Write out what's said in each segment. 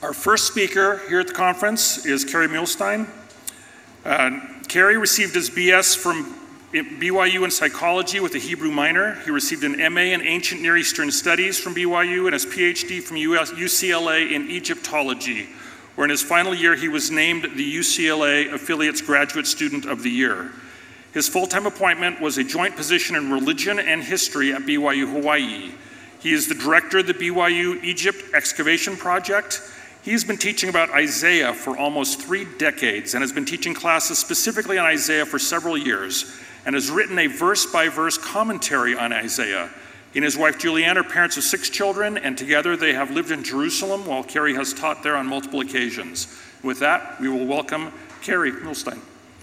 Our first speaker here at the conference is Kerry Muhlestein. Kerry received his BS from BYU in psychology with a Hebrew minor. He received an MA in ancient Near Eastern studies from BYU and his PhD from UCLA in Egyptology, where in his final year he was named the UCLA Affiliates Graduate Student of the Year. His full-time appointment was a joint position in religion and history at BYU Hawaii. He is the director of the BYU Egypt Excavation Project. He's been teaching about Isaiah for almost 3 decades and has been teaching classes specifically on Isaiah for several years and has written a verse-by-verse commentary on Isaiah. He and his wife Julianne are parents of 6 children, and together they have lived in Jerusalem while Kerry has taught there on multiple occasions. With that, we will welcome Kerry Muhlestein.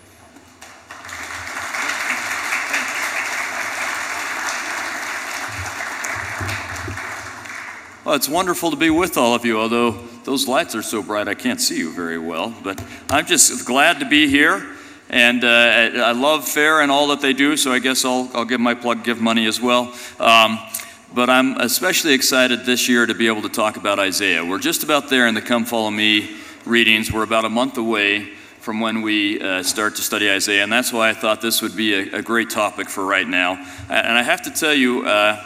Well, it's wonderful to be with all of you, although those lights are so bright I can't see you very well. But I'm just glad to be here, and I love FAIR and all that they do, so I guess I'll give my plug, give money as well. But I'm especially excited this year to be able to talk about Isaiah. We're just about there in the Come Follow Me readings. We're about a month away from when we start to study Isaiah, and that's why I thought this would be a great topic for right now. And I have to tell you,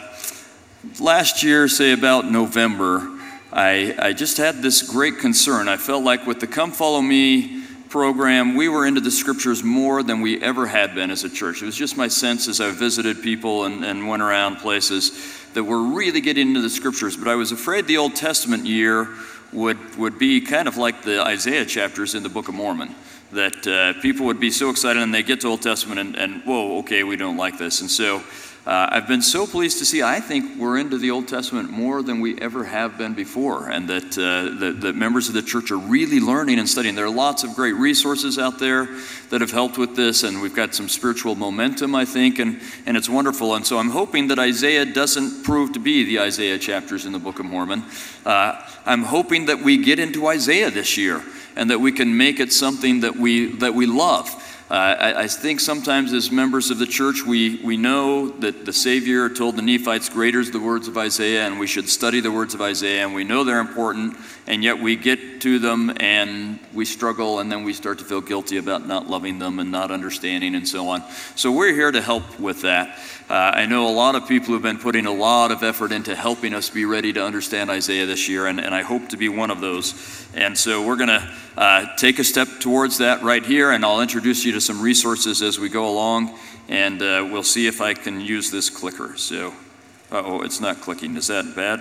last year, say about November, I just had this great concern. I felt like with the Come Follow Me program, we were into the scriptures more than we ever had been as a church. It was just my sense as I visited people and went around places that we're really getting into the scriptures. But I was afraid the Old Testament year would be kind of like the Isaiah chapters in the Book of Mormon, that people would be so excited and they get to Old Testament and whoa, okay, we don't like this. And so I've been so pleased to see, I think we're into the Old Testament more than we ever have been before, and that the members of the church are really learning and studying. There are lots of great resources out there that have helped with this, and we've got some spiritual momentum, I think, and it's wonderful. And so I'm hoping that Isaiah doesn't prove to be the Isaiah chapters in the Book of Mormon. I'm hoping that we get into Isaiah this year, and that we can make it something that we love. I think sometimes as members of the church, we know that the Savior told the Nephites, greater is the words of Isaiah, and we should study the words of Isaiah, and we know they're important, and yet we get to them and we struggle, and then we start to feel guilty about not loving them and not understanding and so on. So we're here to help with that. I know a lot of people have been putting a lot of effort into helping us be ready to understand Isaiah this year, and I hope to be one of those. And so we're going to take a step towards that right here, and I'll introduce you to some resources as we go along, and we'll see if I can use this clicker. So, it's not clicking. Is that bad?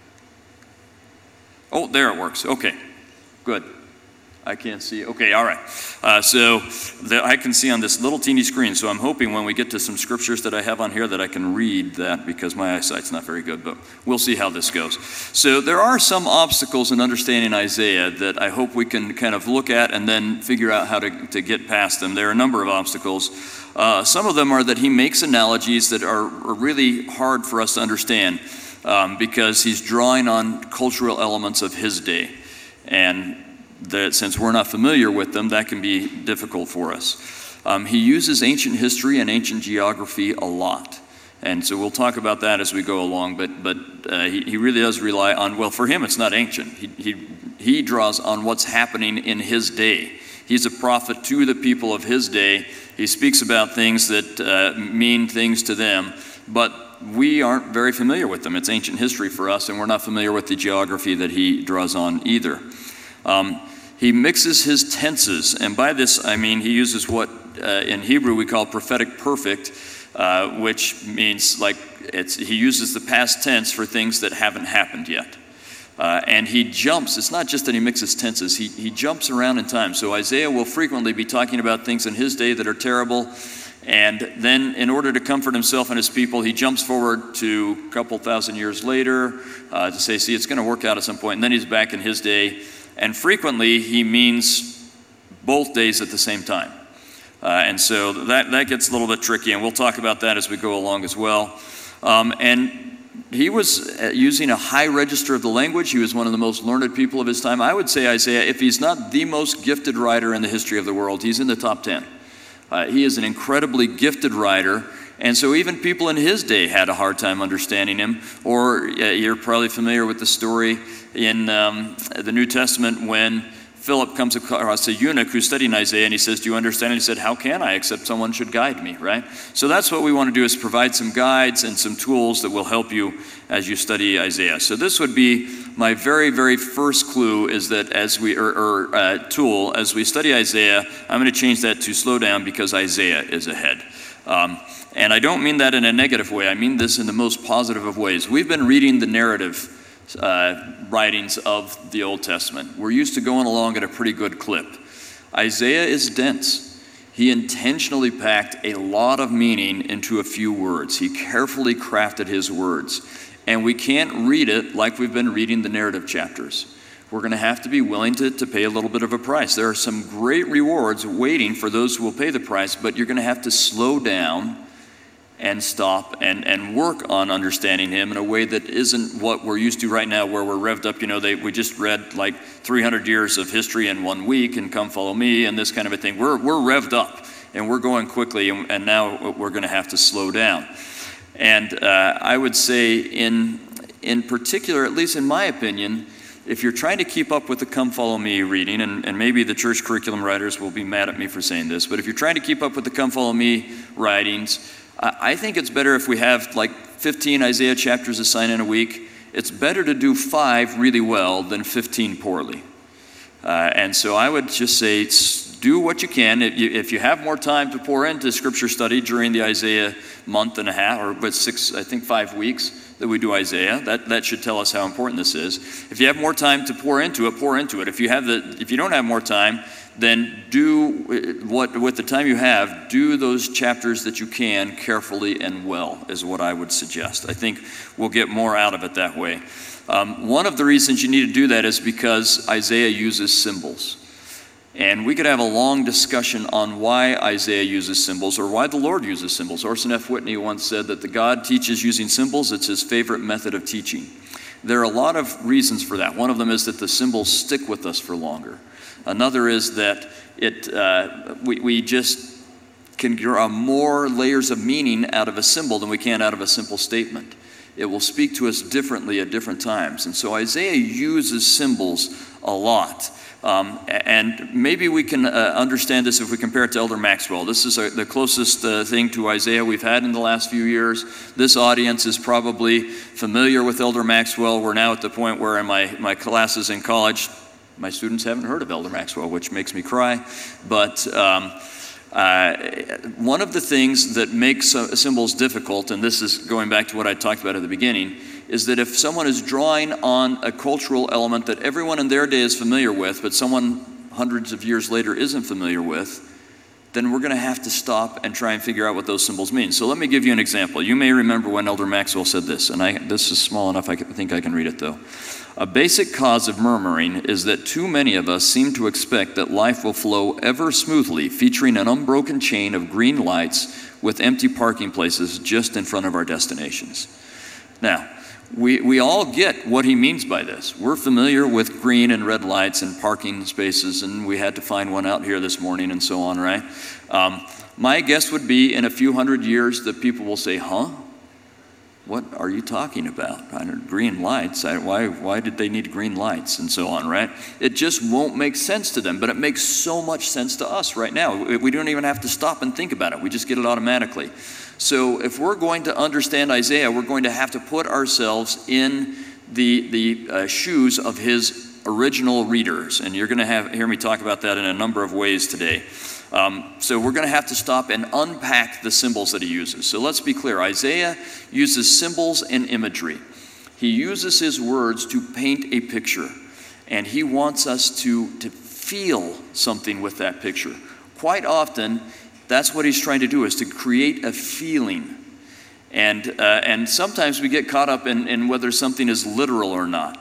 Oh, there it works. Okay, good. I can't see. Okay, all right. I can see on this little teeny screen, so I'm hoping when we get to some scriptures that I have on here that I can read that, because my eyesight's not very good, but we'll see how this goes. So there are some obstacles in understanding Isaiah that I hope we can kind of look at and then figure out how to get past them. There are a number of obstacles. Some of them are that he makes analogies that are really hard for us to understand because he's drawing on cultural elements of his day. And that since we're not familiar with them, that can be difficult for us. He uses ancient history and ancient geography a lot. And so we'll talk about that as we go along, but he really does rely on, well, for him it's not ancient. He draws on what's happening in his day. He's a prophet to the people of his day. He speaks about things that mean things to them, but we aren't very familiar with them. It's ancient history for us, and we're not familiar with the geography that he draws on either. He mixes his tenses, and by this I mean he uses what in Hebrew we call prophetic perfect, which means he uses the past tense for things that haven't happened yet. And he jumps. It's not just that he mixes tenses. He jumps around in time. So Isaiah will frequently be talking about things in his day that are terrible, and then in order to comfort himself and his people, he jumps forward to a couple thousand years later to say, see, it's going to work out at some point. And then he's back in his day. And frequently, he means both days at the same time. And so that gets a little bit tricky, and we'll talk about that as we go along as well. And he was using a high register of the language. He was one of the most learned people of his time. I would say Isaiah, if he's not the most gifted writer in the history of the world, he's in the top 10. He is an incredibly gifted writer, And so even people in his day had a hard time understanding him. Or you're probably familiar with the story in the New Testament when Philip comes across a eunuch who's studying Isaiah, and he says, "Do you understand?" And he said, "How can I, except someone should guide me," right? So that's what we want to do, is provide some guides and some tools that will help you as you study Isaiah. So this would be my very, very first clue, is that as we, tool, as we study Isaiah, I'm going to change that to slow down because Isaiah is ahead. And I don't mean that in a negative way. I mean this in the most positive of ways. We've been reading the narrative writings of the Old Testament. We're used to going along at a pretty good clip. Isaiah is dense. He intentionally packed a lot of meaning into a few words. He carefully crafted his words. And we can't read it like we've been reading the narrative chapters. We're going to have to be willing to pay a little bit of a price. There are some great rewards waiting for those who will pay the price, but you're going to have to slow down and stop and work on understanding him in a way that isn't what we're used to right now, where we're revved up. We just read like 300 years of history in 1 week and Come Follow Me and this kind of a thing. We're revved up and we're going quickly, and now we're going to have to slow down. And I would say in particular, at least in my opinion, if you're trying to keep up with the Come Follow Me reading, and maybe the church curriculum writers will be mad at me for saying this, but if you're trying to keep up with the Come Follow Me writings, I think it's better if we have like 15 Isaiah chapters assigned in a week. It's better to do 5 really well than 15 poorly. And so I would just say, do what you can. If you have more time to pour into scripture study during the Isaiah month and a half, or 5 weeks that we do Isaiah, that should tell us how important this is. If you have more time to pour into it, pour into it. If you don't have more time, then do with the time you have, do those chapters that you can carefully and well, is what I would suggest. I think we'll get more out of it that way. One of the reasons you need to do that is because Isaiah uses symbols. And we could have a long discussion on why Isaiah uses symbols, or why the Lord uses symbols. Orson F. Whitney once said that the God teaches using symbols. It's his favorite method of teaching. There are a lot of reasons for that. One of them is that the symbols stick with us for longer. Another is that we just can draw more layers of meaning out of a symbol than we can out of a simple statement. It will speak to us differently at different times. And so Isaiah uses symbols a lot. And maybe we can understand this if we compare it to Elder Maxwell. This is the closest thing to Isaiah we've had in the last few years. This audience is probably familiar with Elder Maxwell. We're now at the point where in my classes in college, my students haven't heard of Elder Maxwell, which makes me cry. But one of the things that makes symbols difficult, and this is going back to what I talked about at the beginning, is that if someone is drawing on a cultural element that everyone in their day is familiar with, but someone hundreds of years later isn't familiar with, then we're going to have to stop and try and figure out what those symbols mean. So let me give you an example. You may remember when Elder Maxwell said this, and this is small enough I think I can read it though. A basic cause of murmuring is that too many of us seem to expect that life will flow ever smoothly, featuring an unbroken chain of green lights with empty parking places just in front of our destinations. Now, we all get what he means by this. We're familiar with green and red lights and parking spaces, and we had to find one out here this morning and so on, right? My guess would be in a few hundred years that people will say, huh? What are you talking about? Green lights? Why did they need green lights? And so on, right? It just won't make sense to them, but it makes so much sense to us right now. We don't even have to stop and think about it. We just get it automatically. So if we're going to understand Isaiah, we're going to have to put ourselves in the shoes of his original readers. And you're going to hear me talk about that in a number of ways today. So we're going to have to stop and unpack the symbols that he uses. So let's be clear. Isaiah uses symbols and imagery. He uses his words to paint a picture. And he wants us to feel something with that picture. Quite often, that's what he's trying to do, is to create a feeling. And sometimes we get caught up in whether something is literal or not.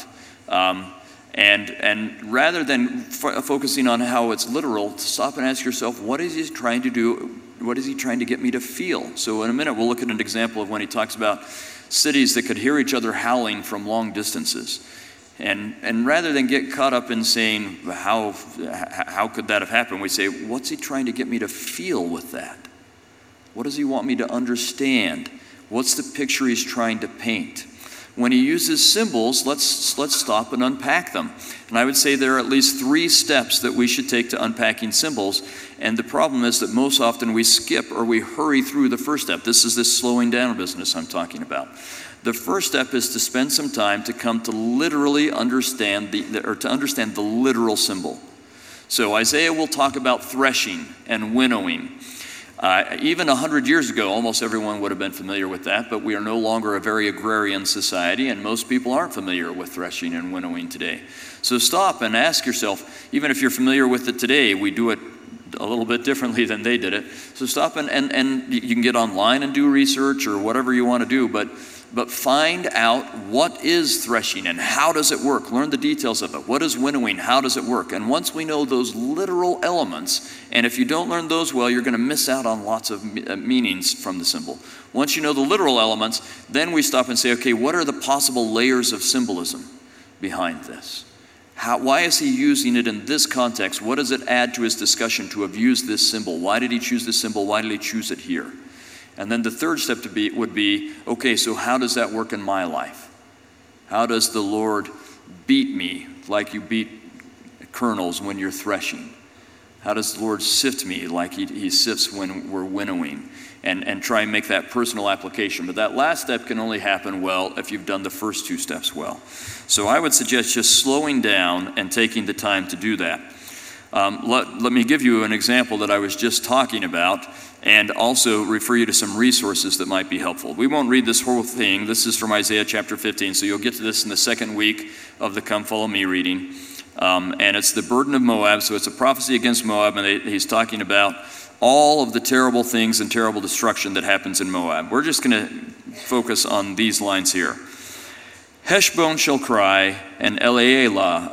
And rather than focusing on how it's literal, stop and ask yourself, what is he trying to do? What is he trying to get me to feel? So in a minute, we'll look at an example of when he talks about cities that could hear each other howling from long distances. And rather than get caught up in saying, how could that have happened? We say, what's he trying to get me to feel with that? What does he want me to understand? What's the picture he's trying to paint? When he uses symbols, let's stop and unpack them. And I would say there are at least 3 steps that we should take to unpacking symbols. And the problem is that most often we skip or we hurry through the first step. This is this slowing down business I'm talking about. The first step is to spend some time to come to literally understand to understand the literal symbol. So Isaiah will talk about threshing and winnowing. Even 100 years ago, almost everyone would have been familiar with that, but we are no longer a very agrarian society, and most people aren't familiar with threshing and winnowing today. So stop and ask yourself, even if you're familiar with it today, we do it a little bit differently than they did it. So stop and you can get online and do research or whatever you want to do, but find out what is threshing and how does it work. Learn the details of it. What is winnowing? How does it work? And once we know those literal elements, and if you don't learn those well, you're going to miss out on lots of meanings from the symbol. Once you know the literal elements, then we stop and say, okay, what are the possible layers of symbolism behind this? Why is he using it in this context? What does it add to his discussion to have used this symbol? Why did he choose this symbol? Why did he choose it here? And then the third step would be, okay, so how does that work in my life? How does the Lord beat me like you beat kernels when you're threshing? How does the Lord sift me like he sifts when we're winnowing? And try and make that personal application. But that last step can only happen well if you've done the first 2 steps well. So I would suggest just slowing down and taking the time to do that. Let me give you an example that I was just talking about, and also refer you to some resources that might be helpful. We won't read this whole thing. This is from Isaiah chapter 15, so you'll get to this in the second week of the Come Follow Me reading. And it's the burden of Moab, so it's a prophecy against Moab, and he's talking about all of the terrible things and terrible destruction that happens in Moab. We're just going to focus on these lines here. Heshbon shall cry, and Elealeh,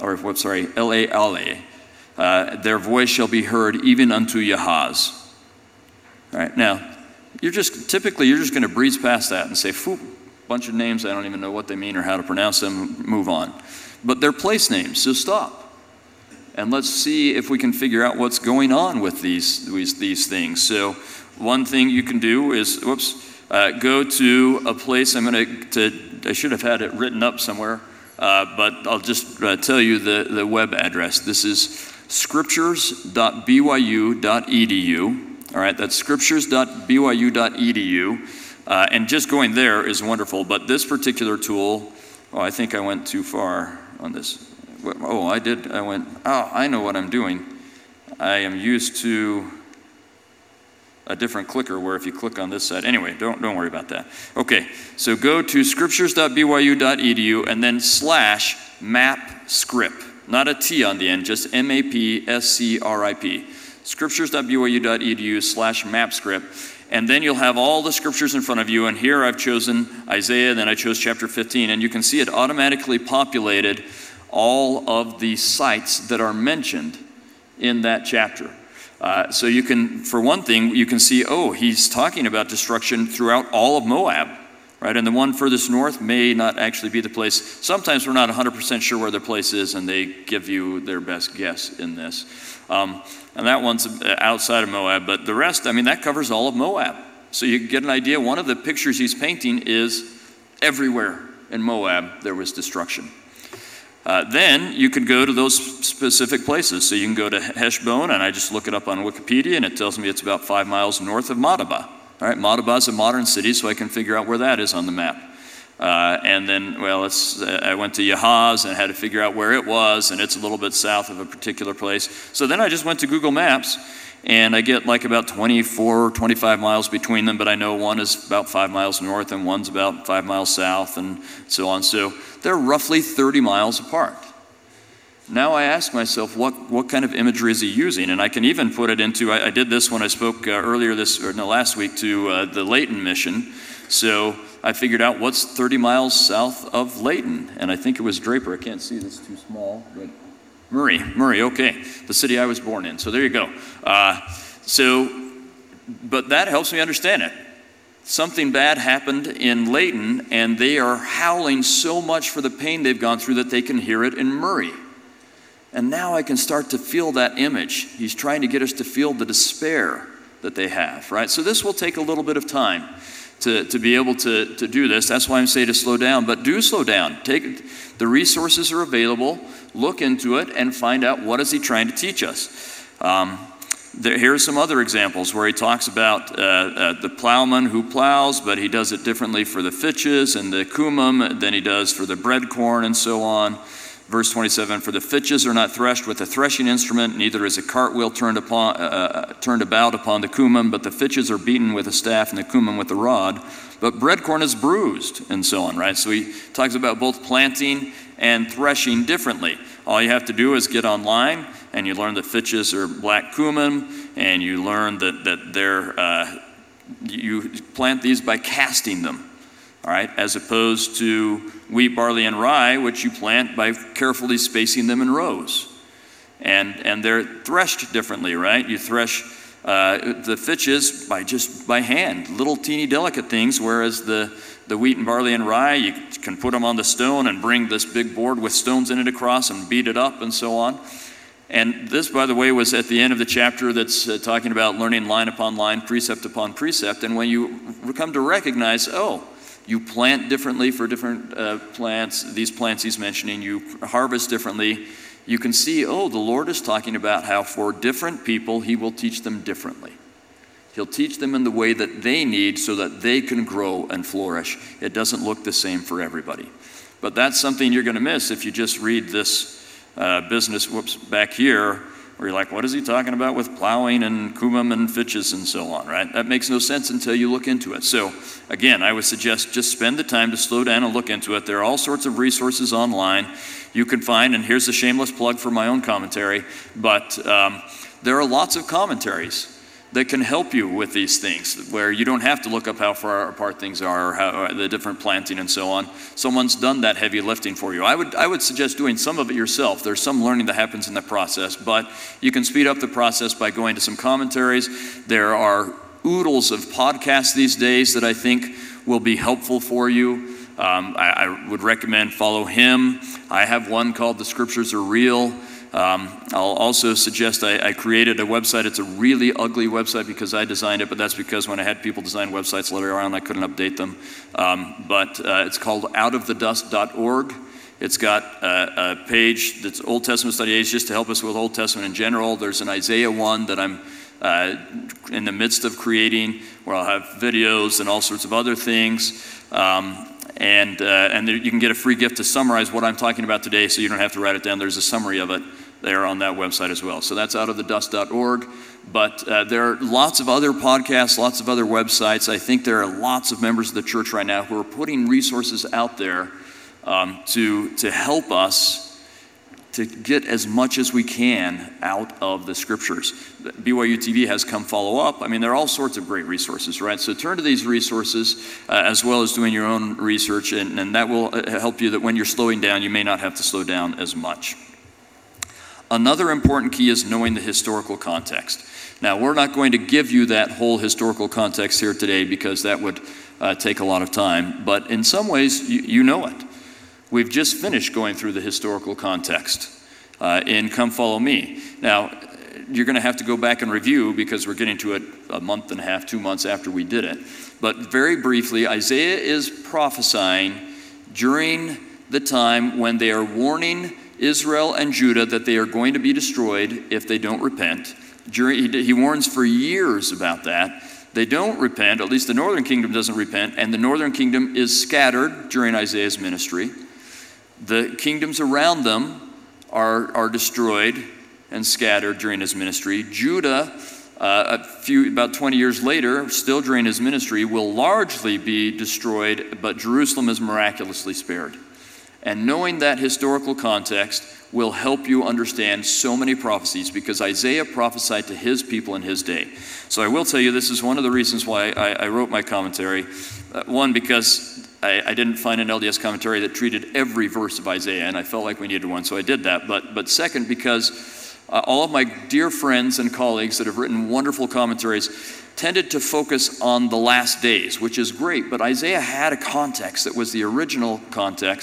their voice shall be heard even unto Yahaz. All right, now, you're just going to breeze past that and say, phew, bunch of names, I don't even know what they mean or how to pronounce them, move on. But they're place names, so stop. And let's see if we can figure out what's going on with these things. So one thing you can do is, go to a place. I should have had it written up somewhere, but I'll just tell you the web address. This is scriptures.byu.edu. All right, that's scriptures.byu.edu. And just going there is wonderful, but this particular tool, I think I went too far on this. I know what I'm doing. I am used to a different clicker where if you click on this side, anyway, don't worry about that. Okay, so go to scriptures.byu.edu and then /mapscript. Not a T on the end, just MAPSCRIP. Scriptures.byu.edu /mapscript. And then you'll have all the scriptures in front of you. And here I've chosen Isaiah, then I chose chapter 15. And you can see it automatically populated all of the sites that are mentioned in that chapter. So you can, for one thing, you can see, he's talking about destruction throughout all of Moab, right? And the one furthest north may not actually be the place. Sometimes we're not 100% sure where their place is, and they give you their best guess in this. And that one's outside of Moab, but the rest, that covers all of Moab. So you get an idea. One of the pictures he's painting is everywhere in Moab there was destruction. Then you could go to those specific places. So you can go to Heshbon, and I just look it up on Wikipedia, and it tells me it's about 5 miles north of Madaba. All right, Madaba is a modern city, so I can figure out where that is on the map. And then, I went to Yahaz and had to figure out where it was, and it's a little bit south of a particular place. So then I just went to Google Maps, and I get like about 24, 25 miles between them, but I know one is about 5 miles north and one's about 5 miles south and so on. So they're roughly 30 miles apart. Now I ask myself, what kind of imagery is he using? And I can even put it into, I did this when I spoke last week to the Layton mission. So I figured out what's 30 miles south of Layton. And I think it was Draper. I can't see this, too small, but Murray, okay. The city I was born in. So there you go. But that helps me understand it. Something bad happened in Layton, and they are howling so much for the pain they've gone through that they can hear it in Murray. And now I can start to feel that image. He's trying to get us to feel the despair that they have, right? So this will take a little bit of time to be able to do this. That's why I'm saying to slow down, but do slow down. The resources are available, look into it, and find out what is he trying to teach us. Here are some other examples where he talks about the plowman who plows, but he does it differently for the fitches and the cumim than he does for the bread corn and so on. Verse 27, for the fitches are not threshed with a threshing instrument, neither is a cartwheel turned about upon the cumim, but the fitches are beaten with a staff and the cumim with a rod. But bread corn is bruised, and so on, right? So he talks about both planting and threshing differently. All you have to do is get online, and you learn that fitches are black cumim, and you learn that you plant these by casting them. All right, as opposed to wheat, barley, and rye, which you plant by carefully spacing them in rows. And they're threshed differently, right? You thresh the fitches by hand, little teeny delicate things, whereas the wheat and barley and rye, you can put them on the stone and bring this big board with stones in it across and beat it up and so on. And this, by the way, was at the end of the chapter that's talking about learning line upon line, precept upon precept. And when you come to recognize, you plant differently for different plants, these plants he's mentioning, you harvest differently, you can see, the Lord is talking about how for different people, he will teach them differently. He'll teach them in the way that they need so that they can grow and flourish. It doesn't look the same for everybody. But that's something you're going to miss if you just read this business, back here, where you're like, what is he talking about with plowing and cumim and fitches and so on, right? That makes no sense until you look into it. So again, I would suggest just spend the time to slow down and look into it. There are all sorts of resources online you can find, and here's a shameless plug for my own commentary, but there are lots of commentaries that can help you with these things, where you don't have to look up how far apart things are or how the different planting and so on. Someone's done that heavy lifting for you. I would suggest doing some of it yourself. There's some learning that happens in the process, but you can speed up the process by going to some commentaries. There are oodles of podcasts these days that I think will be helpful for you. I would recommend follow him. I have one called The Scriptures Are Real. I'll also suggest I created a website. It's a really ugly website because I designed it, but that's because when I had people design websites later on, I couldn't update them. But it's called outofthedust.org. It's got a page that's Old Testament study aids just to help us with Old Testament in general. There's an Isaiah one that I'm in the midst of creating, where I'll have videos and all sorts of other things. And you can get a free gift to summarize what I'm talking about today, so you don't have to write it down. There's a summary of it there on that website as well. So that's outofthedust.org. But there are lots of other podcasts, lots of other websites. I think there are lots of members of the church right now who are putting resources out there to help us to get as much as we can out of the scriptures. BYU TV has Come Follow Up. I mean, there are all sorts of great resources, right? So turn to these resources as well as doing your own research, and that will help you that when you're slowing down, you may not have to slow down as much. Another important key is knowing the historical context. Now, we're not going to give you that whole historical context here today because that would take a lot of time, but in some ways, you know it. We've just finished going through the historical context in Come Follow Me. Now, you're going to have to go back and review because we're getting to it a month and a half, 2 months after we did it. But very briefly, Isaiah is prophesying during the time when they are warning Israel and Judah that they are going to be destroyed if they don't repent. He warns for years about that. They don't repent, at least the northern kingdom doesn't repent, and the northern kingdom is scattered during Isaiah's ministry. The kingdoms around them are destroyed and scattered during his ministry. Judah, about 20 years later, still during his ministry, will largely be destroyed, but Jerusalem is miraculously spared. And knowing that historical context will help you understand so many prophecies because Isaiah prophesied to his people in his day. So I will tell you, this is one of the reasons why I wrote my commentary. One, because I didn't find an LDS commentary that treated every verse of Isaiah, and I felt like we needed one, so I did that. But second, because all of my dear friends and colleagues that have written wonderful commentaries tended to focus on the last days, which is great, but Isaiah had a context that was the original context,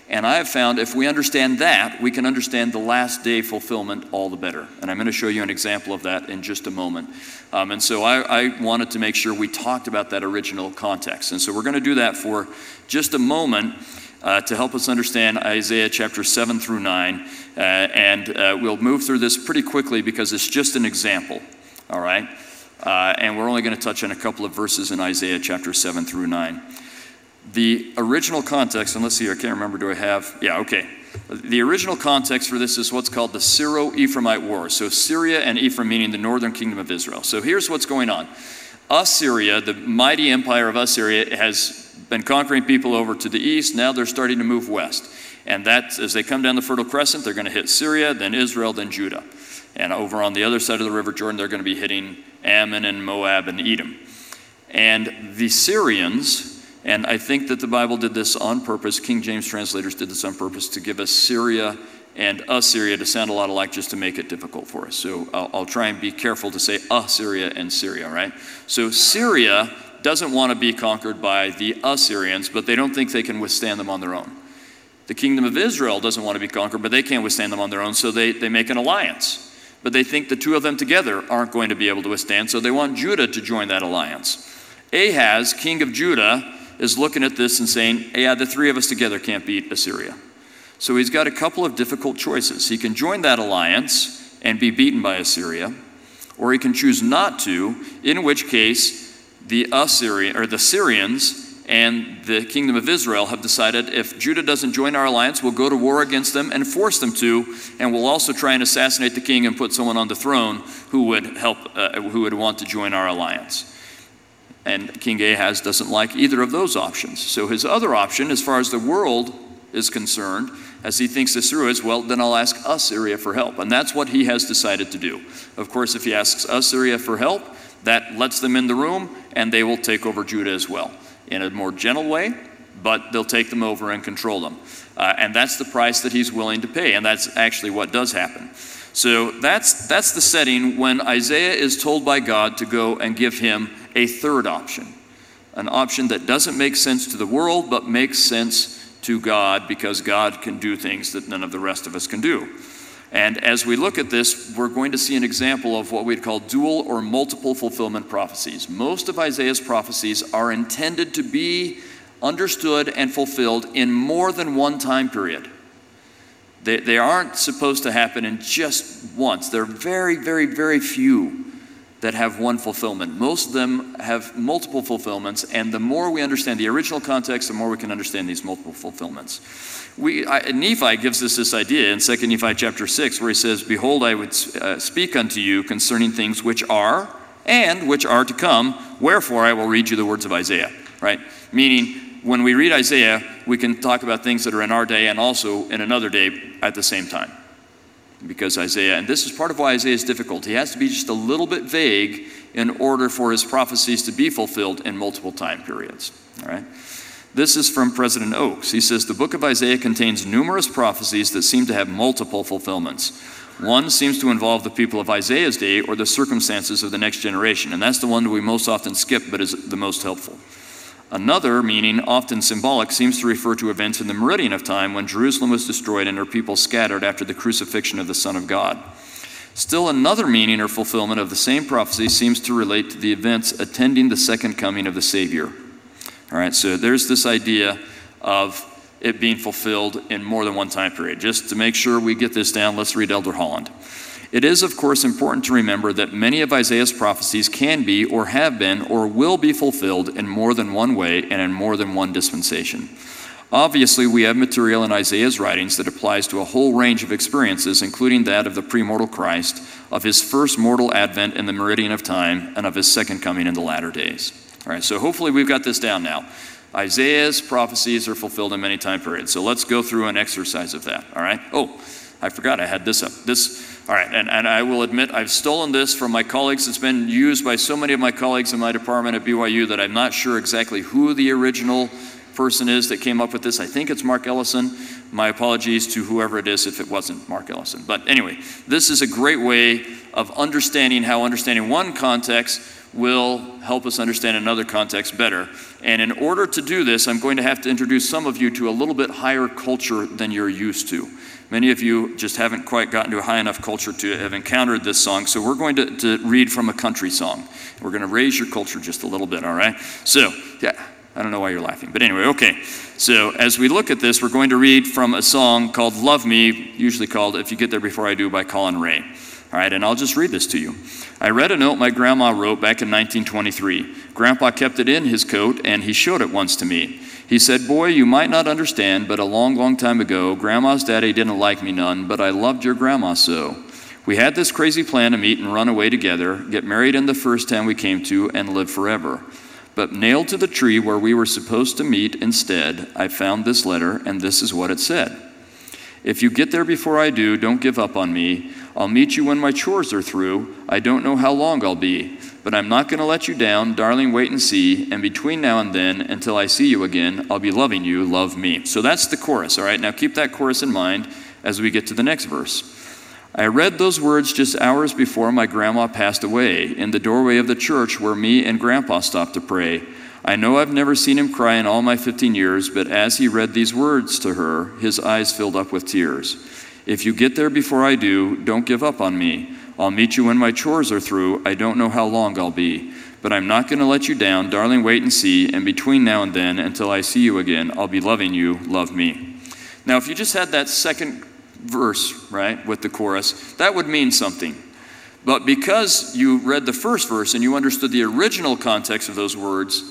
And I have found if we understand that, we can understand the last day fulfillment all the better. And I'm going to show you an example of that in just a moment. And so I wanted to make sure we talked about that original context. And so we're going to do that for just a moment to help us understand Isaiah chapter 7 through 9. And we'll move through this pretty quickly because it's just an example, all right? And we're only going to touch on a couple of verses in Isaiah chapter 7 through 9. The original context, and let's see, I can't remember, do I have? Yeah, okay. The original context for this is what's called the Syro-Ephraimite War. So Syria and Ephraim meaning the northern kingdom of Israel. So here's what's going on. Assyria, the mighty empire of Assyria, has been conquering people over to the east. Now they're starting to move west. And that, as they come down the Fertile Crescent, they're going to hit Syria, then Israel, then Judah. And over on the other side of the River Jordan, they're going to be hitting Ammon and Moab and Edom. And the Syrians, and I think that the Bible did this on purpose, King James translators did this on purpose to give us Syria and Assyria to sound a lot alike just to make it difficult for us. So I'll try and be careful to say Assyria and Syria, right? So Syria doesn't want to be conquered by the Assyrians, but they don't think they can withstand them on their own. The kingdom of Israel doesn't want to be conquered, but they can't withstand them on their own, so they make an alliance. But they think the two of them together aren't going to be able to withstand, so they want Judah to join that alliance. Ahaz, king of Judah, is looking at this and saying, yeah, the three of us together can't beat Assyria. So he's got a couple of difficult choices. He can join that alliance and be beaten by Assyria, or he can choose not to, in which case the Syrians and the kingdom of Israel have decided if Judah doesn't join our alliance, we'll go to war against them and force them to, and we'll also try and assassinate the king and put someone on the throne who would want to join our alliance. And King Ahaz doesn't like either of those options. So his other option, as far as the world is concerned, as he thinks this through, is, well, then I'll ask Assyria for help. And that's what he has decided to do. Of course, if he asks Assyria for help, that lets them in the room, and they will take over Judah as well. In a more gentle way, but they'll take them over and control them. And that's the price that he's willing to pay, and that's actually what does happen. So that's the setting when Isaiah is told by God to go and give him a third option, an option that doesn't make sense to the world, but makes sense to God because God can do things that none of the rest of us can do. And as we look at this, we're going to see an example of what we'd call dual or multiple fulfillment prophecies. Most of Isaiah's prophecies are intended to be understood and fulfilled in more than one time period. They aren't supposed to happen in just once. There are very, very, very few that have one fulfillment. Most of them have multiple fulfillments, and the more we understand the original context, the more we can understand these multiple fulfillments. Nephi gives us this idea in 2 Nephi chapter 6, where he says, "Behold, I would speak unto you concerning things which are and which are to come, wherefore I will read you the words of Isaiah." Right? Meaning, when we read Isaiah, we can talk about things that are in our day and also in another day at the same time. Because Isaiah, and this is part of why Isaiah is difficult, he has to be just a little bit vague in order for his prophecies to be fulfilled in multiple time periods. All right? This is from President Oakes. He says, "The book of Isaiah contains numerous prophecies that seem to have multiple fulfillments. One seems to involve the people of Isaiah's day or the circumstances of the next generation, and that's the one that we most often skip but is the most helpful. Another, meaning often symbolic, seems to refer to events in the meridian of time when Jerusalem was destroyed and her people scattered after the crucifixion of the Son of God. Still another meaning or fulfillment of the same prophecy seems to relate to the events attending the second coming of the Savior." All right, so there's this idea of it being fulfilled in more than one time period. Just to make sure we get this down, let's read Elder Holland. "It is, of course, important to remember that many of Isaiah's prophecies can be, or have been, or will be fulfilled in more than one way and in more than one dispensation. Obviously, we have material in Isaiah's writings that applies to a whole range of experiences, including that of the premortal Christ, of his first mortal advent in the meridian of time, and of his second coming in the latter days." All right, so hopefully we've got this down now. Isaiah's prophecies are fulfilled in many time periods. So let's go through an exercise of that, all right? Oh, I forgot I had this up. All right, and I will admit I've stolen this from my colleagues. It's been used by so many of my colleagues in my department at BYU that I'm not sure exactly who the original person is that came up with this. I think it's Mark Ellison. My apologies to whoever it is if it wasn't Mark Ellison. But anyway, this is a great way of understanding how understanding one context will help us understand another context better. And in order to do this, I'm going to have to introduce some of you to a little bit higher culture than you're used to. Many of you just haven't quite gotten to a high enough culture to have encountered this song, so we're going to read from a country song. We're going to raise your culture just a little bit, all right? So, yeah, I don't know why you're laughing, but anyway, okay. So as we look at this, we're going to read from a song called Love Me, usually called If You Get There Before I Do by Colin Ray. All right, and I'll just read this to you. I read a note my grandma wrote back in 1923. Grandpa kept it in his coat, and he showed it once to me. He said, boy, you might not understand, but a long, long time ago, Grandma's daddy didn't like me none, but I loved your grandma so. We had this crazy plan to meet and run away together, get married in the first town we came to, and live forever. But nailed to the tree where we were supposed to meet instead, I found this letter, and this is what it said. If you get there before I do, don't give up on me. I'll meet you when my chores are through. I don't know how long I'll be, but I'm not going to let you down. Darling, wait and see. And between now and then, until I see you again, I'll be loving you. Love me. So that's the chorus, all right? Now keep that chorus in mind as we get to the next verse. I read those words just hours before my grandma passed away in the doorway of the church where me and Grandpa stopped to pray. I know I've never seen him cry in all my 15 years, but as he read these words to her, his eyes filled up with tears. If you get there before I do, don't give up on me. I'll meet you when my chores are through. I don't know how long I'll be, but I'm not going to let you down. Darling, wait and see. And between now and then, until I see you again, I'll be loving you. Love me. Now, if you just had that second verse, right, with the chorus, that would mean something. But because you read the first verse and you understood the original context of those words,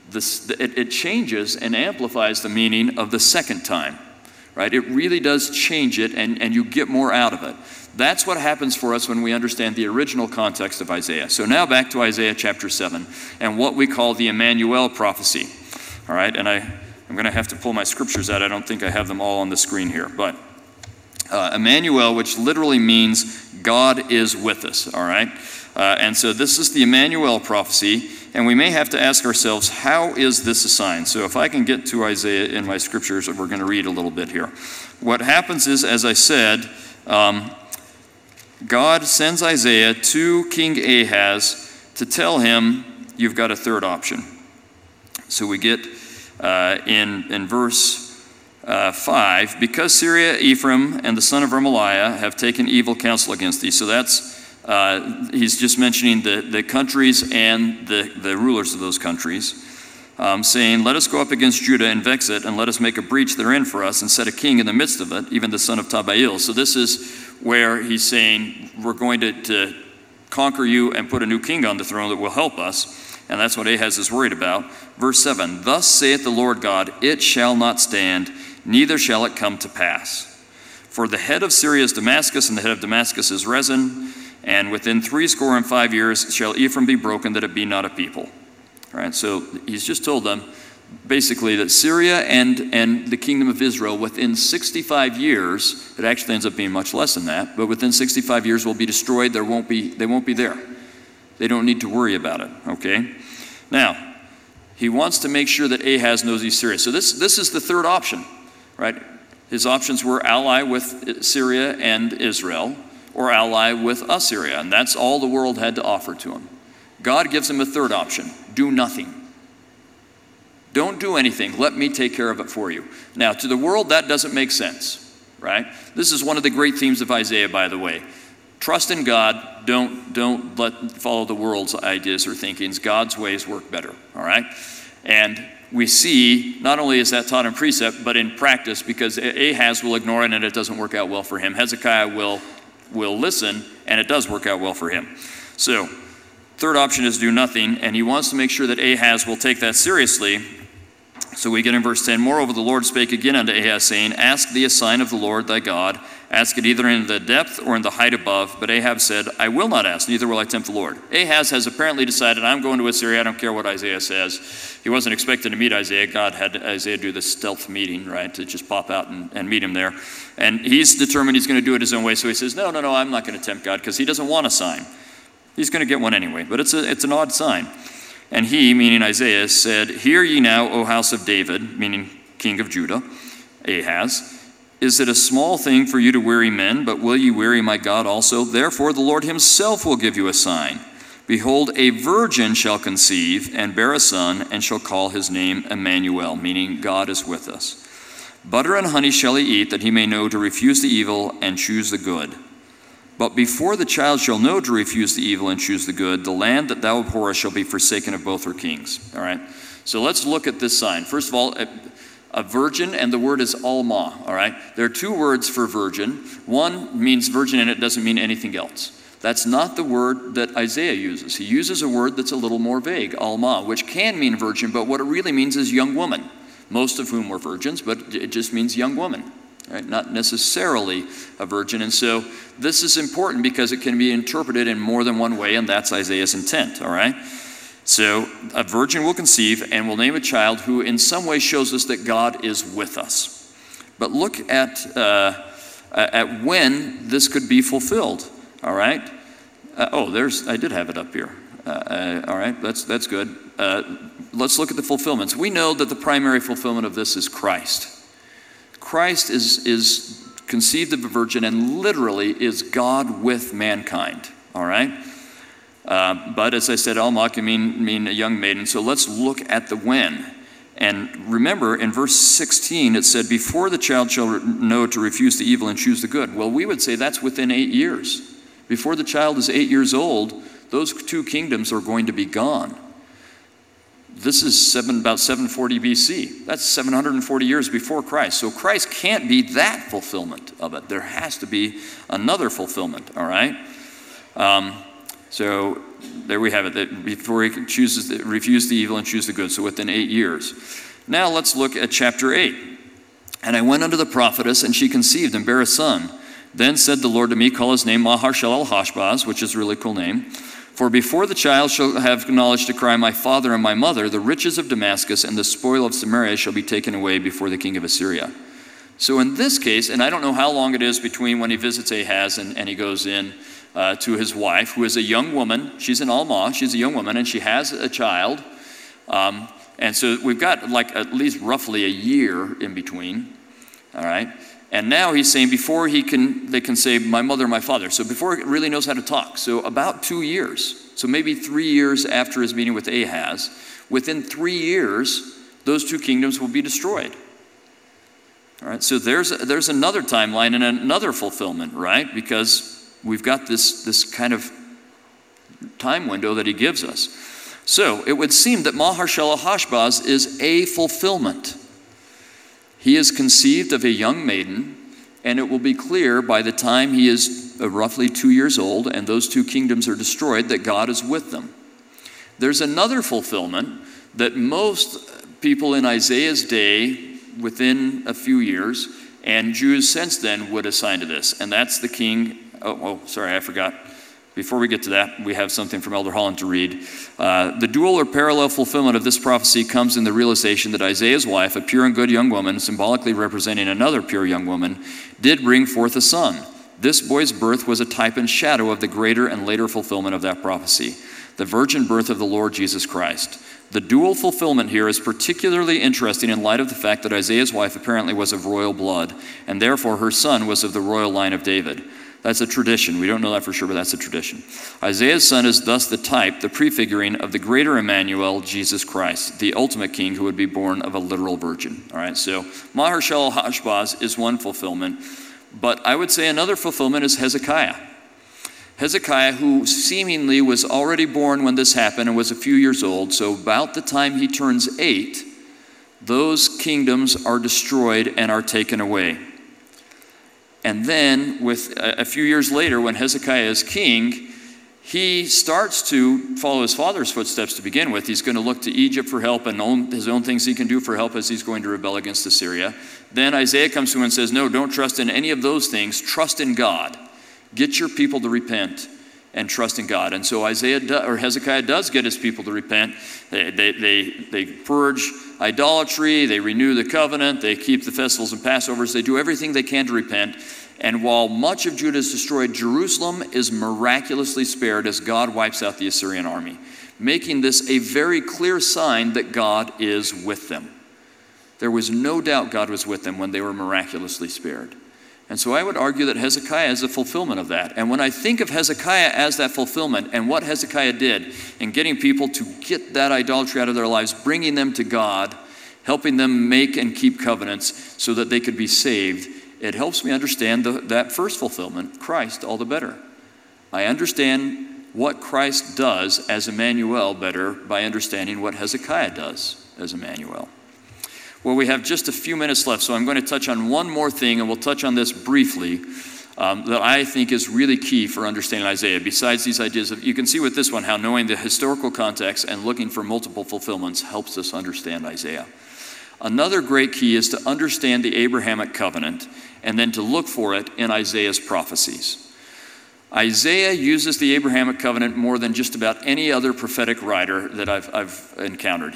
it changes and amplifies the meaning of the second time. Right? It really does change it, and you get more out of it. That's what happens for us when we understand the original context of Isaiah. So now back to Isaiah chapter 7 and what we call the Emmanuel prophecy. All right, and I'm going to have to pull my scriptures out. I don't think I have them all on the screen here. But Emmanuel, which literally means God is with us. All right, and so this is the Emmanuel prophecy. And we may have to ask ourselves, how is this a sign? So if I can get to Isaiah in my scriptures, we're going to read a little bit here. What happens is, as I said, God sends Isaiah to King Ahaz to tell him, you've got a third option. So we get in verse 5, because Syria, Ephraim, and the son of Remaliah have taken evil counsel against thee. So that's he's just mentioning the countries and the rulers of those countries, saying, let us go up against Judah and vex it, and let us make a breach therein for us, and set a king in the midst of it, even the son of Tabail. So this is where he's saying, we're going to conquer you and put a new king on the throne that will help us. And that's what Ahaz is worried about. Verse 7, thus saith the Lord God, it shall not stand, neither shall it come to pass. For the head of Syria is Damascus, and the head of Damascus is Rezin. And within 65 years shall Ephraim be broken, that it be not a people. All right, so he's just told them basically that Syria and the kingdom of Israel within 65 years, it actually ends up being much less than that, but within 65 years will be destroyed. They won't be there. They don't need to worry about it, okay? Now, he wants to make sure that Ahaz knows he's serious. So this is the third option, right? His options were ally with Syria and Israel, or ally with Assyria, and that's all the world had to offer to him. God gives him a third option: do nothing. Don't do anything. Let me take care of it for you. Now, to the world, that doesn't make sense, right? This is one of the great themes of Isaiah, by the way. Trust in God. Don't follow the world's ideas or thinkings. God's ways work better, all right? And we see, not only is that taught in precept, but in practice, because Ahaz will ignore it and it doesn't work out well for him. Hezekiah will listen, and it does work out well for him. So, third option is do nothing, and he wants to make sure that Ahaz will take that seriously. So we get in verse 10, moreover the Lord spake again unto Ahaz, saying, ask thee a sign of the Lord thy God, ask it either in the depth or in the height above. But Ahaz said, I will not ask, neither will I tempt the Lord. Ahaz has apparently decided, I'm going to Assyria, I don't care what Isaiah says. He wasn't expecting to meet Isaiah. God had Isaiah do this stealth meeting, right, to just pop out and meet him there. And he's determined he's going to do it his own way, so he says, no, I'm not going to tempt God, because he doesn't want a sign. He's going to get one anyway, but it's an odd sign. And he, meaning Isaiah, said, hear ye now, O house of David, meaning king of Judah, Ahaz, is it a small thing for you to weary men, but will ye weary my God also? Therefore the Lord himself will give you a sign. Behold, a virgin shall conceive and bear a son, and shall call his name Emmanuel, meaning God is with us. Butter and honey shall he eat, that he may know to refuse the evil and choose the good. But before the child shall know to refuse the evil and choose the good, the land that thou abhorrest shall be forsaken of both her kings. All right? So let's look at this sign. First of all, a virgin, and the word is alma. All right? There are two words for virgin. One means virgin, and it doesn't mean anything else. That's not the word that Isaiah uses. He uses a word that's a little more vague, alma, which can mean virgin, but what it really means is young woman, most of whom were virgins, but it just means young woman, right? Not necessarily a virgin. And so this is important because it can be interpreted in more than one way, and that's Isaiah's intent, all right? So a virgin will conceive and will name a child who in some way shows us that God is with us. But look at when this could be fulfilled. All right. I did have it up here. All right, that's good. Let's look at the fulfillments. We know that the primary fulfillment of this is Christ. Christ is conceived of a virgin and literally is God with mankind. All right. But as I said, alma can mean a young maiden. So let's look at the when. And remember, in verse 16, it said, before the child shall know to refuse the evil and choose the good. Well, we would say that's within 8 years. Before the child is 8 years old, those two kingdoms are going to be gone. This is about 740 BC. That's 740 years before Christ. So Christ can't be that fulfillment of it. There has to be another fulfillment, all right? So there we have it, that before he refuse the evil and choose the good, so within 8 years. Now let's look at chapter 8. And I went unto the prophetess, and she conceived and bare a son. Then said the Lord to me, call his name Maher-shalal-Hashbaz, which is a really cool name. For before the child shall have knowledge to cry, my father and my mother, the riches of Damascus and the spoil of Samaria shall be taken away before the king of Assyria. So in this case, and I don't know how long it is between when he visits Ahaz and he goes in to his wife, who is a young woman. She's an alma, she's a young woman, and she has a child. And so we've got like at least roughly a year in between, all right? And now he's saying before they can say, my mother, my father. So before he really knows how to talk. So about 2 years. So maybe 3 years after his meeting with Ahaz. Within 3 years, those two kingdoms will be destroyed. All right, so there's another timeline and another fulfillment, right? Because we've got this kind of time window that he gives us. So it would seem that Maher-shalal-Hashbaz is a fulfillment. He is conceived of a young maiden, and it will be clear by the time he is roughly 2 years old and those two kingdoms are destroyed that God is with them. There's another fulfillment that most people in Isaiah's day, within a few years, and Jews since then would assign to this, and that's the king. Sorry, I forgot. Before we get to that, we have something from Elder Holland to read. The dual or parallel fulfillment of this prophecy comes in the realization that Isaiah's wife, a pure and good young woman, symbolically representing another pure young woman, did bring forth a son. This boy's birth was a type and shadow of the greater and later fulfillment of that prophecy, the virgin birth of the Lord Jesus Christ. The dual fulfillment here is particularly interesting in light of the fact that Isaiah's wife apparently was of royal blood, and therefore her son was of the royal line of David. That's a tradition. We don't know that for sure, but that's a tradition. Isaiah's son is thus the type, the prefiguring of the greater Emmanuel, Jesus Christ, the ultimate king who would be born of a literal virgin. All right, so Maher-shalal-Hashbaz is one fulfillment, but I would say another fulfillment is Hezekiah. Hezekiah, who seemingly was already born when this happened and was a few years old, so about the time he turns 8, those kingdoms are destroyed and are taken away. And then, with a few years later, when Hezekiah is king, he starts to follow his father's footsteps to begin with. He's going to look to Egypt for help and his own things he can do for help as he's going to rebel against Assyria. Then Isaiah comes to him and says, no, don't trust in any of those things. Trust in God. Get your people to repent and trust in God. And so Hezekiah does get his people to repent. They purge idolatry, they renew the covenant, they keep the festivals and Passovers, they do everything they can to repent. And while much of Judah is destroyed, Jerusalem is miraculously spared as God wipes out the Assyrian army, making this a very clear sign that God is with them. There was no doubt God was with them when they were miraculously spared. And so I would argue that Hezekiah is a fulfillment of that. And when I think of Hezekiah as that fulfillment and what Hezekiah did in getting people to get that idolatry out of their lives, bringing them to God, helping them make and keep covenants so that they could be saved, it helps me understand that first fulfillment, Christ, all the better. I understand what Christ does as Emmanuel better by understanding what Hezekiah does as Emmanuel. Well, we have just a few minutes left, so I'm going to touch on one more thing, and we'll touch on this briefly, that I think is really key for understanding Isaiah. Besides these ideas you can see with this one how knowing the historical context and looking for multiple fulfillments helps us understand Isaiah. Another great key is to understand the Abrahamic covenant and then to look for it in Isaiah's prophecies. Isaiah uses the Abrahamic covenant more than just about any other prophetic writer that I've encountered.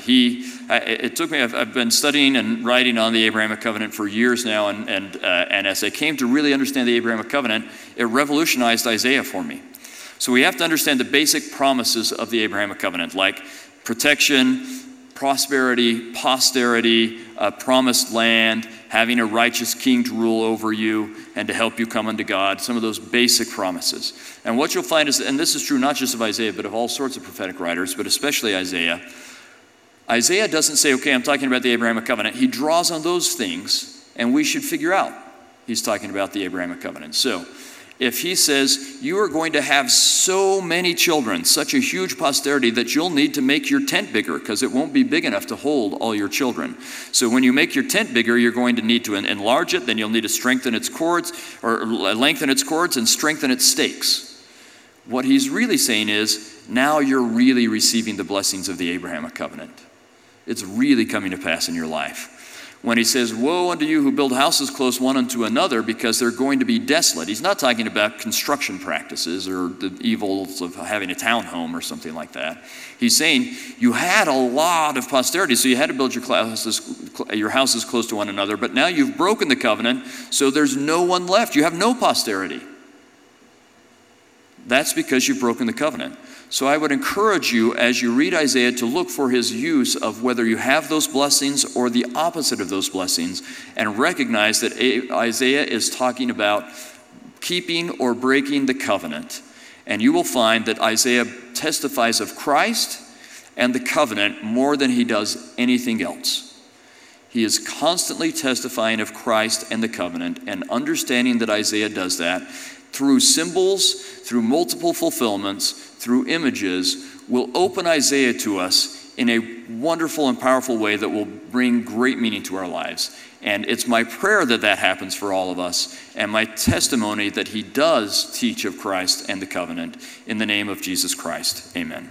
I've been studying and writing on the Abrahamic covenant for years now, and as I came to really understand the Abrahamic covenant, it revolutionized Isaiah for me. So we have to understand the basic promises of the Abrahamic covenant, like protection, prosperity, posterity, promised land, having a righteous king to rule over you and to help you come unto God, some of those basic promises. And what you'll find is, and this is true not just of Isaiah, but of all sorts of prophetic writers, but especially Isaiah. Isaiah doesn't say, okay, I'm talking about the Abrahamic covenant. He draws on those things, and we should figure out he's talking about the Abrahamic covenant. So, if he says, you are going to have so many children, such a huge posterity that you'll need to make your tent bigger because it won't be big enough to hold all your children. So when you make your tent bigger, you're going to need to enlarge it, then you'll need to strengthen its cords, or lengthen its cords and strengthen its stakes. What he's really saying is, now you're really receiving the blessings of the Abrahamic covenant. It's really coming to pass in your life. When he says, woe unto you who build houses close one unto another because they're going to be desolate. He's not talking about construction practices or the evils of having a townhome or something like that. He's saying you had a lot of posterity, so you had to build your houses close to one another, but now you've broken the covenant, so there's no one left. You have no posterity. That's because you've broken the covenant. So I would encourage you, as you read Isaiah, to look for his use of whether you have those blessings or the opposite of those blessings, and recognize that Isaiah is talking about keeping or breaking the covenant. And you will find that Isaiah testifies of Christ and the covenant more than he does anything else. He is constantly testifying of Christ and the covenant, and understanding that Isaiah does that through symbols, through multiple fulfillments, through images, will open Isaiah to us in a wonderful and powerful way that will bring great meaning to our lives. And it's my prayer that that happens for all of us, and my testimony that he does teach of Christ and the covenant. In the name of Jesus Christ, amen.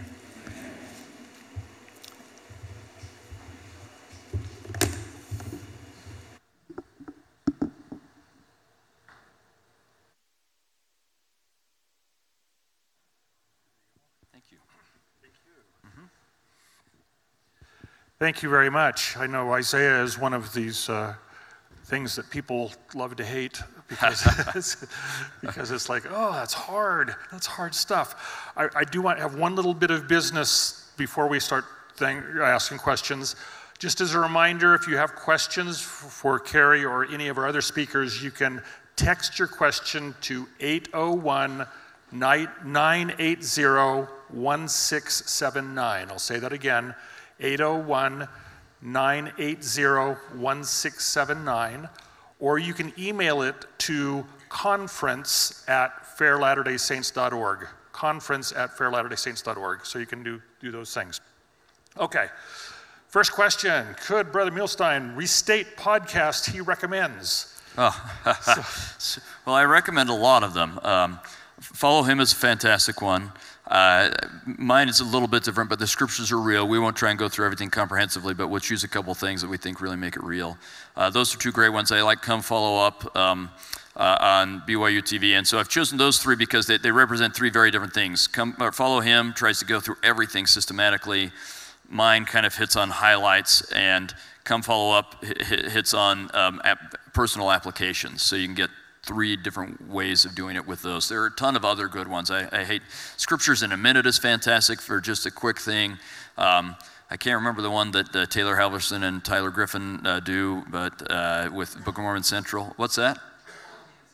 Thank you very much. I know Isaiah is one of these things that people love to hate because it's like, oh, that's hard stuff. I do want to have one little bit of business before we start asking questions. Just as a reminder, if you have questions for Carrie or any of our other speakers, you can text your question to 801-980-1679. I'll say that again. 801-980-1679, or you can email it to conference@fairlatterdaysaints.org, conference@fairlatterdaysaints.org, so you can do those things. Okay, first question, could Brother Muehlstein restate podcasts he recommends? Well, I recommend a lot of them. Follow Him is a fantastic one. Mine is a little bit different, but the scriptures are real. We won't try and go through everything comprehensively, but we'll choose a couple things that we think really make it real. Those are two great ones. I like Come Follow Up on BYU TV, and so I've chosen those three because they represent three very different things. Follow Him tries to go through everything systematically. Mine kind of hits on highlights, and Come Follow Up hits on personal applications, so you can get three different ways of doing it with those. There are a ton of other good ones. I hate Scriptures in a Minute is fantastic for just a quick thing. I can't remember the one that Taylor Halverson and Tyler Griffin do, but with Book of Mormon Central. What's that?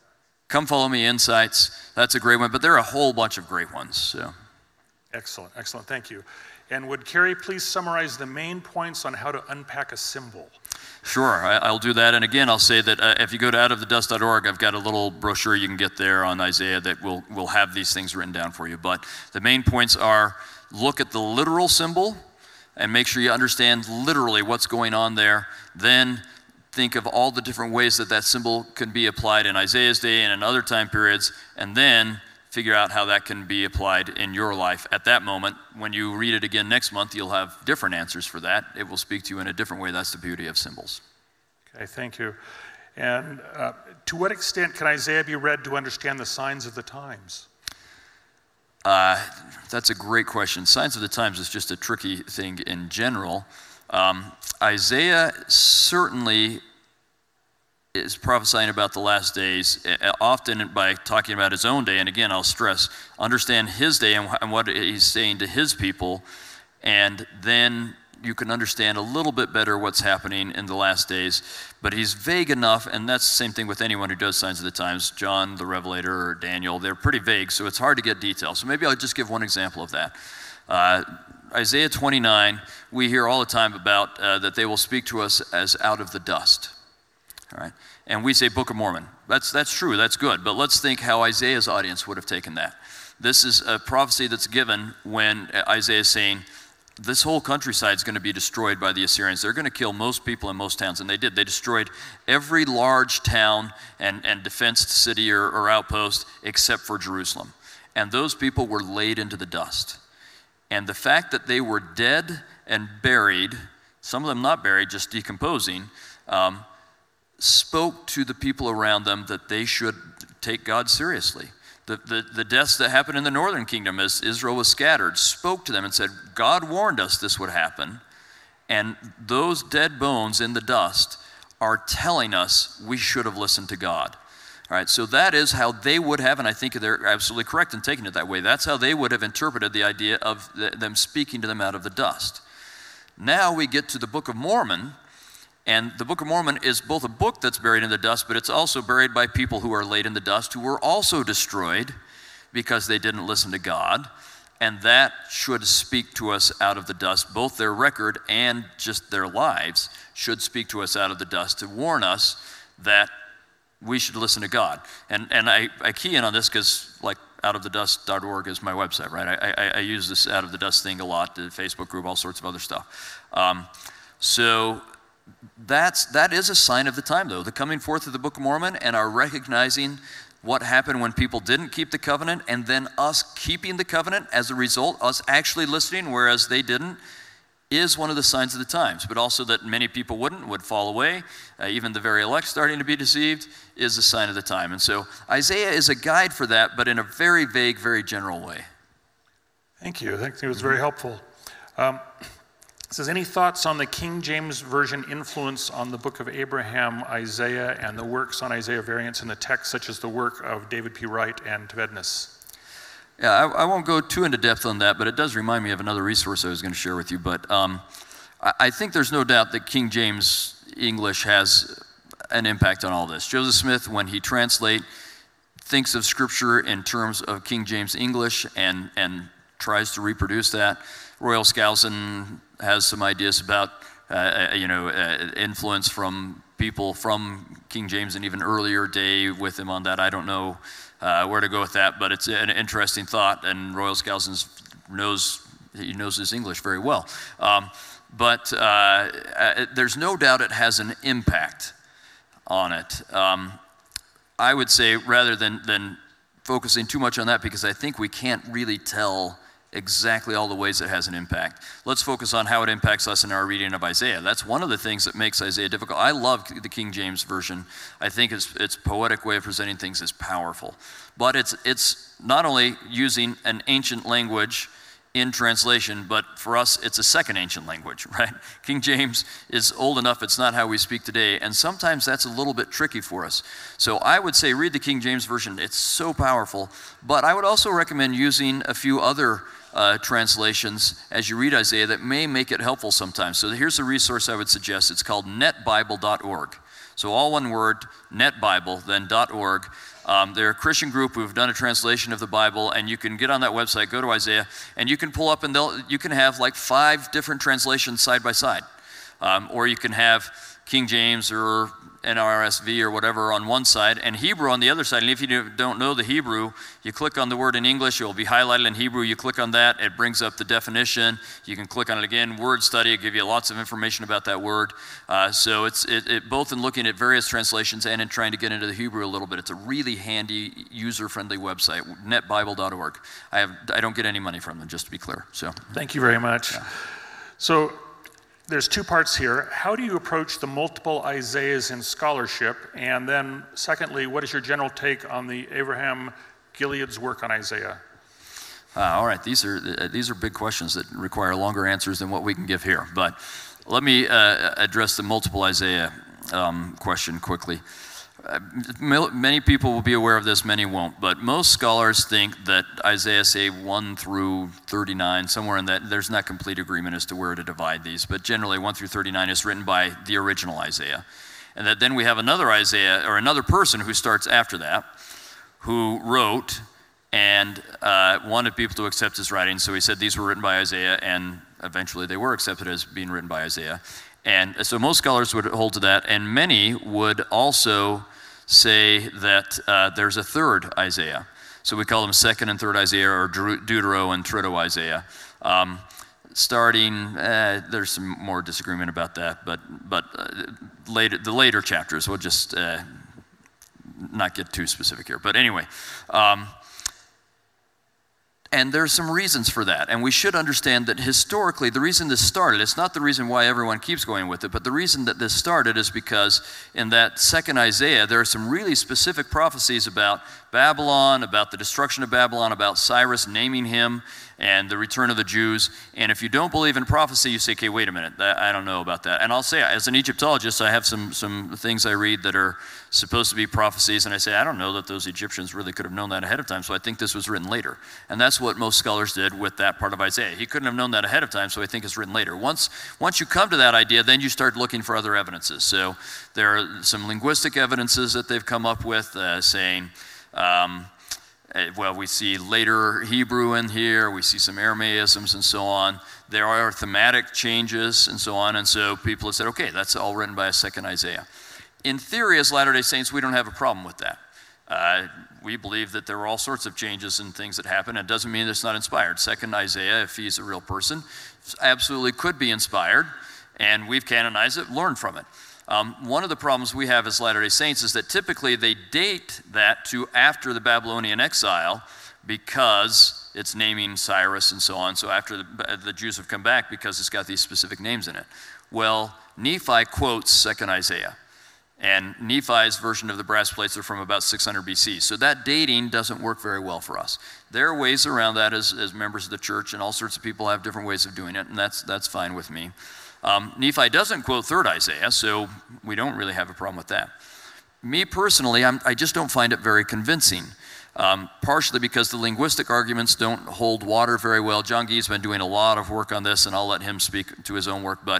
Come Follow Me Insights, that's a great one, but there are a whole bunch of great ones. So. Excellent, excellent, thank you. And would Carey please summarize the main points on how to unpack a symbol? Sure, I'll do that. And again, I'll say that if you go to outofthedust.org, I've got a little brochure you can get there on Isaiah that will have these things written down for you. But the main points are, look at the literal symbol and make sure you understand literally what's going on there. Then think of all the different ways that that symbol can be applied in Isaiah's day and in other time periods, and then figure out how that can be applied in your life at that moment. When you read it again next month, you'll have different answers for that. It will speak to you in a different way. That's the beauty of symbols. Okay, thank you. And to what extent can Isaiah be read to understand the signs of the times? That's a great question. Signs of the times is just a tricky thing in general. Isaiah certainly is prophesying about the last days, often by talking about his own day. And again, I'll stress, understand his day and what he's saying to his people, and then you can understand a little bit better what's happening in the last days. But he's vague enough, and that's the same thing with anyone who does signs of the times. John the Revelator or Daniel, they're pretty vague, so it's hard to get details. So maybe I'll just give one example of that. Isaiah 29, we hear all the time about that they will speak to us as out of the dust. All right, and we say Book of Mormon. That's true, that's good, but let's think how Isaiah's audience would have taken that. This is a prophecy that's given when Isaiah is saying, this whole countryside is going to be destroyed by the Assyrians. They're going to kill most people in most towns, and they did. They destroyed every large town and defensed city or outpost except for Jerusalem. And those people were laid into the dust. And the fact that they were dead and buried, some of them not buried, just decomposing, spoke to the people around them that they should take God seriously. The deaths that happened in the northern kingdom as Israel was scattered spoke to them and said, God warned us this would happen, and those dead bones in the dust are telling us we should have listened to God. All right, so that is how they would have, and I think they're absolutely correct in taking it that way, that's how they would have interpreted the idea of them speaking to them out of the dust. Now we get to the Book of Mormon, and the Book of Mormon is both a book that's buried in the dust, but it's also buried by people who are laid in the dust, who were also destroyed because they didn't listen to God. And that should speak to us out of the dust. Both their record and just their lives should speak to us out of the dust to warn us that we should listen to God. And I key in on this because, like, outofthedust.org is my website, right? I use this out of the dust thing a lot, the Facebook group, all sorts of other stuff. So that is a sign of the time, though, the coming forth of the Book of Mormon and our recognizing what happened when people didn't keep the covenant, and then us keeping the covenant as a result, us actually listening, whereas they didn't, is one of the signs of the times. But also that many people would fall away, even the very elect starting to be deceived, is a sign of the time. And so Isaiah is a guide for that, but in a very vague, very general way. Thank you. I think it was very helpful. It says, any thoughts on the King James Version influence on the book of Abraham, Isaiah, and the works on Isaiah variants in the text, such as the work of David P. Wright and Tvednis? Yeah, I won't go too into depth on that, but it does remind me of another resource I was going to share with you. But I think there's no doubt that King James English has an impact on all this. Joseph Smith, when he thinks of Scripture in terms of King James English and tries to reproduce that. Royal Skousen has some ideas about influence from people from King James and even earlier day with him on that. I don't know where to go with that, but it's an interesting thought, and Royal Skousen knows his English very well. But there's no doubt it has an impact on it. I would say rather than focusing too much on that, because I think we can't really tell exactly all the ways it has an impact. Let's focus on how it impacts us in our reading of Isaiah. That's one of the things that makes Isaiah difficult. I love the King James Version. I think its poetic way of presenting things is powerful. But it's not only using an ancient language in translation, but for us, it's a second ancient language, right? King James is old enough, it's not how we speak today, and sometimes that's a little bit tricky for us. So I would say read the King James Version. It's so powerful, but I would also recommend using a few other translations as you read Isaiah that may make it helpful sometimes. So here's a resource I would suggest. It's called netbible.org. So all one word, netbible, then .org. They're a Christian group who've done a translation of the Bible, and you can get on that website, go to Isaiah, and you can pull up, and you can have like 5 different translations side by side. Or you can have King James or NRSV or whatever on one side, and Hebrew on the other side. And if you don't know the Hebrew, you click on the word in English, it will be highlighted in Hebrew. You click on that, it brings up the definition. You can click on it again, word study, it gives you lots of information about that word. So it's both in looking at various translations and in trying to get into the Hebrew a little bit. It's a really handy, user-friendly website, netbible.org. I don't get any money from them, just to be clear. So thank you very much. Yeah. So there's 2 parts here. How do you approach the multiple Isaiahs in scholarship? And then secondly, what is your general take on the Abraham Gilead's work on Isaiah? All right, these are big questions that require longer answers than what we can give here. But let me address the multiple Isaiah question quickly. Many people will be aware of this, many won't, but most scholars think that Isaiah, say 1 through 39, somewhere in that, there's not complete agreement as to where to divide these, but generally 1 through 39 is written by the original Isaiah. And that then we have another Isaiah, or another person who starts after that, who wrote and wanted people to accept his writings, so he said these were written by Isaiah, and eventually they were accepted as being written by Isaiah. And so most scholars would hold to that, and many would also say that there's a third Isaiah. So we call them second and third Isaiah, or Deutero and Trito Isaiah. Starting, there's some more disagreement about that, but the later chapters, we'll just not get too specific here. But anyway, and there's some reasons for that. And we should understand that historically, the reason this started, it's not the reason why everyone keeps going with it, but the reason that this started is because in that second Isaiah, there are some really specific prophecies about Babylon, about the destruction of Babylon, about Cyrus naming him, and the return of the Jews. And if you don't believe in prophecy, you say, okay, wait a minute, I don't know about that. And I'll say, as an Egyptologist, I have some things I read that are supposed to be prophecies, and I say, I don't know that those Egyptians really could have known that ahead of time, so I think this was written later. And that's what most scholars did with that part of Isaiah. He couldn't have known that ahead of time, so I think it's written later. Once you come to that idea, then you start looking for other evidences. So there are some linguistic evidences that they've come up with saying, well, we see later Hebrew in here, we see some Aramaisms and so on. There are thematic changes and so on, and so people have said, okay, that's all written by a second Isaiah. In theory, as Latter-day Saints, we don't have a problem with that. We believe that there are all sorts of changes and things that happen. It doesn't mean it's not inspired. Second Isaiah, if he's a real person, absolutely could be inspired, and we've canonized it, learned from it. One of the problems we have as Latter-day Saints is that typically they date that to after the Babylonian exile because it's naming Cyrus and so on, so after the Jews have come back because it's got these specific names in it. Well, Nephi quotes second Isaiah, and Nephi's version of the brass plates are from about 600 BC, so that dating doesn't work very well for us. There are ways around that as members of the church, and all sorts of people have different ways of doing it, and that's fine with me. Nephi doesn't quote third Isaiah, so we don't really have a problem with that. Me personally, I just don't find it very convincing, partially because the linguistic arguments don't hold water very well. John Gee's been doing a lot of work on this, and I'll let him speak to his own work, but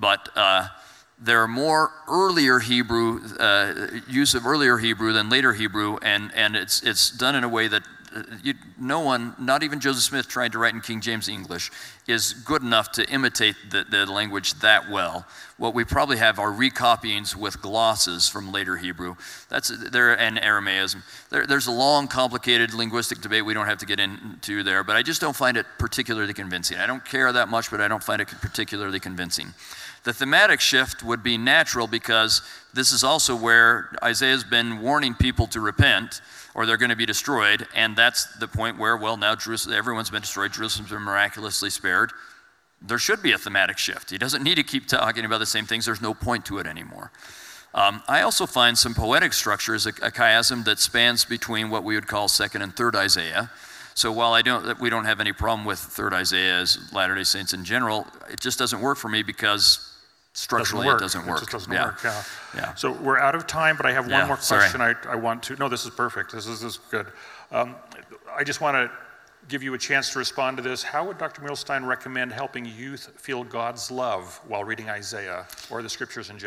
there are more earlier Hebrew, use of earlier Hebrew than later Hebrew, and it's done in a way that no one, not even Joseph Smith trying to write in King James English, is good enough to imitate the language that well. What we probably have are recopyings with glosses from later Hebrew. And Aramaism. There's a long, complicated linguistic debate we don't have to get into there, but I just don't find it particularly convincing. I don't care that much, but I don't find it particularly convincing. The thematic shift would be natural because this is also where Isaiah's been warning people to repent or they're going to be destroyed, and that's the point where, well, now everyone's been destroyed, Jerusalem's been miraculously spared. There should be a thematic shift. He doesn't need to keep talking about the same things. There's no point to it anymore. I also find some poetic structures, a chiasm that spans between what we would call second and third Isaiah. So while we don't have any problem with third Isaiah as Latter-day Saints in general, it just doesn't work for me because structurally it doesn't work. It just doesn't work, yeah. So we're out of time, but I have one more question I want to, no, this is perfect, this is good. I just want to give you a chance to respond to this. How would Dr. Milstein recommend helping youth feel God's love while reading Isaiah or the scriptures in general?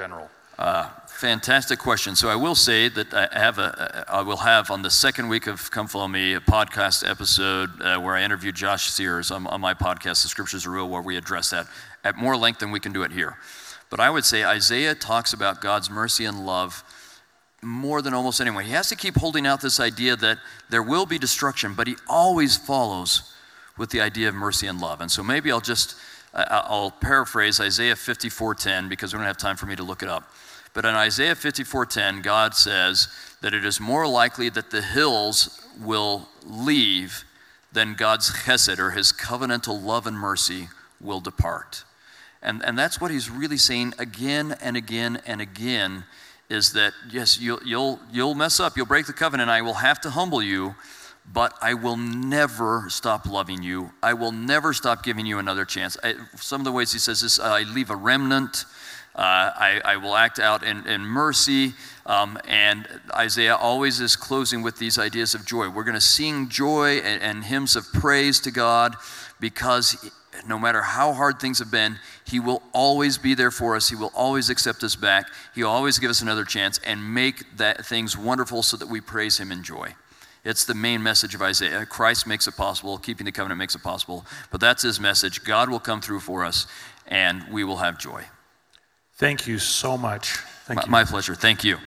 Fantastic question. So I will say that I will have on the second week of Come Follow Me a podcast episode where I interviewed Josh Sears on my podcast, The Scriptures Are Real, where we address that at more length than we can do it here. But I would say Isaiah talks about God's mercy and love more than almost anyone. He has to keep holding out this idea that there will be destruction, but he always follows with the idea of mercy and love. And so maybe I'll paraphrase Isaiah 54:10 because we don't have time for me to look it up. But in Isaiah 54:10, God says that it is more likely that the hills will leave than God's chesed, or his covenantal love and mercy, will depart. And that's what he's really saying again and again and again, is that, yes, you'll mess up, you'll break the covenant, I will have to humble you, but I will never stop loving you. I will never stop giving you another chance. Some of the ways he says this, I leave a remnant. I will act out in mercy. And Isaiah always is closing with these ideas of joy. We're going to sing joy and hymns of praise to God, because no matter how hard things have been, he will always be there for us. He will always accept us back. He'll always give us another chance and make that things wonderful so that we praise him in joy. It's the main message of Isaiah. Christ makes it possible. Keeping the covenant makes it possible. But that's his message. God will come through for us, and we will have joy. Thank you so much. Thank you. My pleasure. Thank you.